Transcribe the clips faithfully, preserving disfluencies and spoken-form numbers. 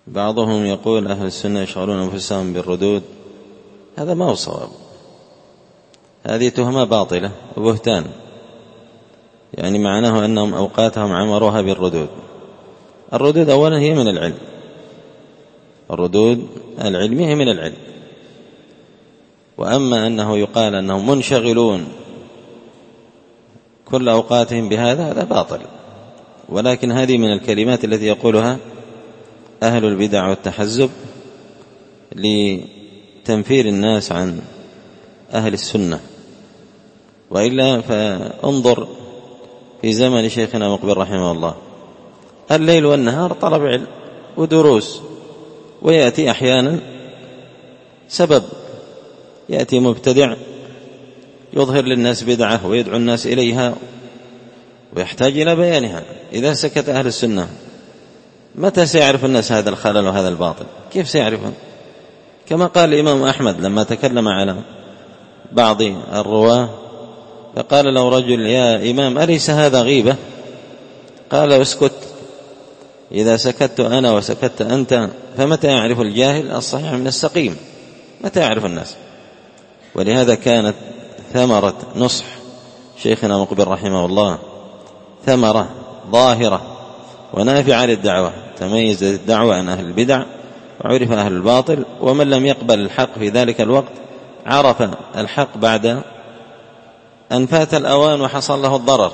بعضهم يقول أهل السنة يشغلون أنفسهم بالردود، هذا ما هو صواب، هذه تهمة باطلة وبهتان، يعني معناه أنهم أوقاتهم عمروها بالردود. الردود أولا هي من العلم، الردود العلمية هي من العلم، وأما أنه يقال أنهم منشغلون كل أوقاتهم بهذا، هذا باطل. ولكن هذه من الكلمات التي يقولها أهل البدع والتحزب لتنفير الناس عن أهل السنة. وإلا فانظر في زمن شيخنا مقبل رحمه الله، الليل والنهار طلب علم ودروس، ويأتي أحيانا سبب، يأتي مبتدع يظهر للناس بدعة ويدعو الناس إليها ويحتاج إلى بيانها. إذا سكت أهل السنة متى سيعرف الناس هذا الخلل وهذا الباطل؟ كيف سيعرفون؟ كما قال الإمام أحمد لما تكلم على بعض الرواة فقال له رجل: يا إمام أليس هذا غيبة؟ قال: اسكت، إذا سكت أنا وسكت أنت فمتى يعرف الجاهل الصحيح من السقيم؟ متى يعرف الناس؟ ولهذا كانت ثمرة نصح شيخنا مقبل رحمه الله ثمرة ظاهرة ونافعة للدعوة، تميز الدعوة عن أهل البدع وعرف أهل الباطل، ومن لم يقبل الحق في ذلك الوقت عرف الحق بعد أن فات الأوان وحصل له الضرر،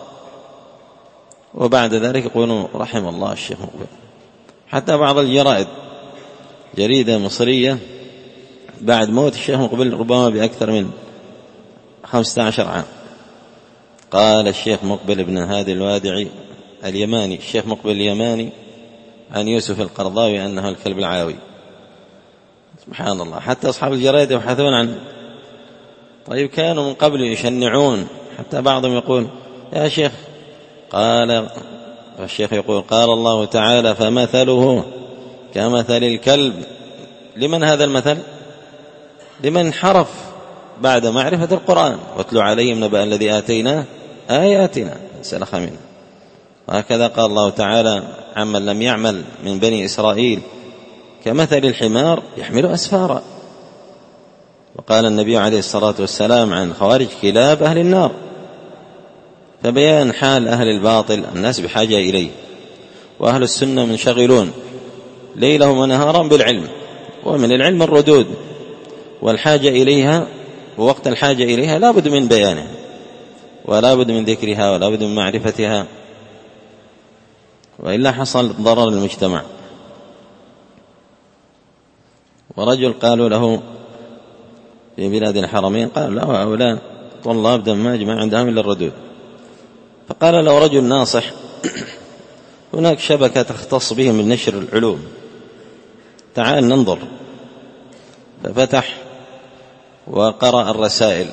وبعد ذلك يقولون رحم الله الشيخ مقبل. حتى بعض الجرائد، جريدة مصرية بعد موت الشيخ مقبل ربما بأكثر من خمسة عشر عام، قال الشيخ مقبل بن هادي الوادعي اليماني، الشيخ مقبل اليماني، عن يوسف القرضاوي أنه الكلب العاوي. سبحان الله، حتى أصحاب الجرائد يبحثون عن. طيب كانوا من قبل يشنعون، حتى بعضهم يقول: يا شيخ، قال الشيخ يقول: قال الله تعالى: فمثله كمثل الكلب. لمن هذا المثل؟ لمن حرف بعد معرفة القرآن. واتلو عليهم نبأ الذي آتيناه آياتنا فانسلخ منها. وهكذا قال الله تعالى عمن لم يعمل من بني إسرائيل: كمثل الحمار يحمل أسفارا. وقال النبي عليه الصلاة والسلام عن خوارج: كلاب أهل النار. فبيان حال أهل الباطل الناس بحاجة إليه، وأهل السنة منشغلون ليلهم ونهارا بالعلم، ومن العلم الردود، والحاجة إليها ووقت الحاجة إليها لا بد من بيانها، ولا بد من ذكرها، ولا بد من معرفتها، وإلا حصل ضرر المجتمع. ورجل قالوا له في بلاد الحرمين، قال له: هؤلاء طلاب دماج ما عندهم إلا الردود. فقال له رجل ناصح: هناك شبكة تختص بهم من نشر العلوم، تعال ننظر. ففتح وقرأ الرسائل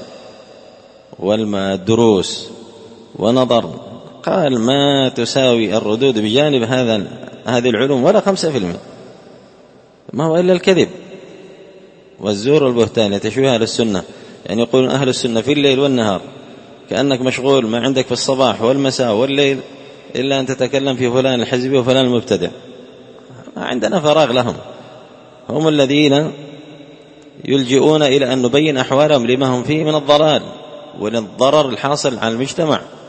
والدروس ونظر، قال: ما تساوي الردود بجانب هذا هذه العلوم ولا خمسة في المئة، ما هو إلا الكذب والزور والبهتان، يتشويه أهل السنة. يعني يقولون أهل السنة في الليل والنهار، كأنك مشغول ما عندك في الصباح والمساء والليل إلا أن تتكلم في فلان الحزبي وفلان المبتدع، ما عندنا فراغ لهم. هم الذين يلجئون إلى أن نبين أحوالهم لما هم فيه من الضلال وللضرر الحاصل على المجتمع.